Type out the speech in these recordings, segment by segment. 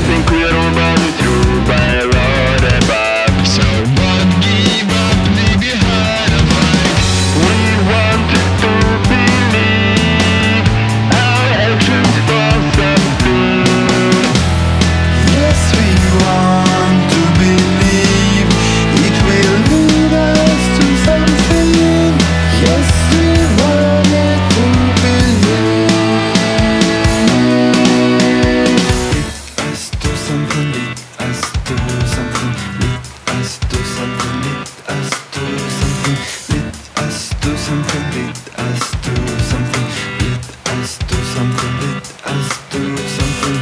think we're all running through by a road above. So don't give up, leave behind a mark. We want to believe our actions for something. Yes, we want to believe it will lead us to something. Yes, we wanted to believe. Lead us to something, lead us to something, lead us to something, lead us to something, lead us to something, lead us to something, lead us to something, lead us to something.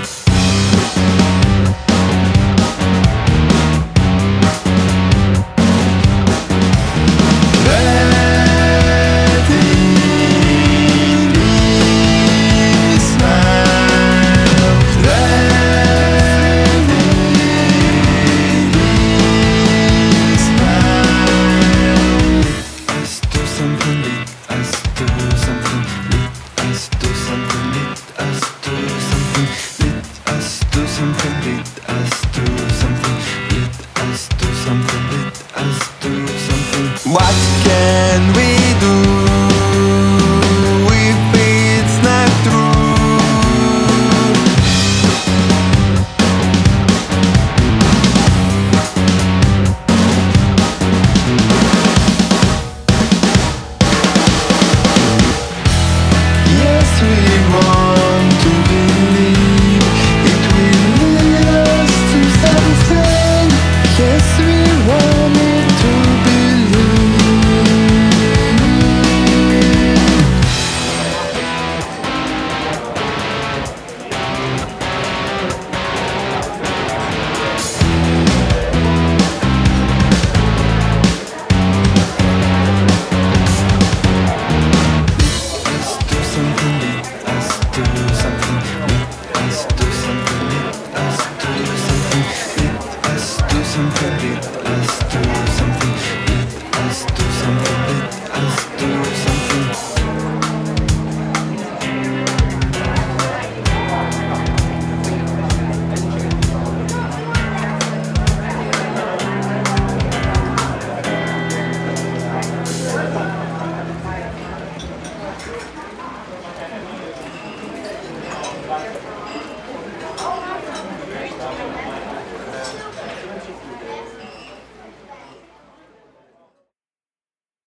What can we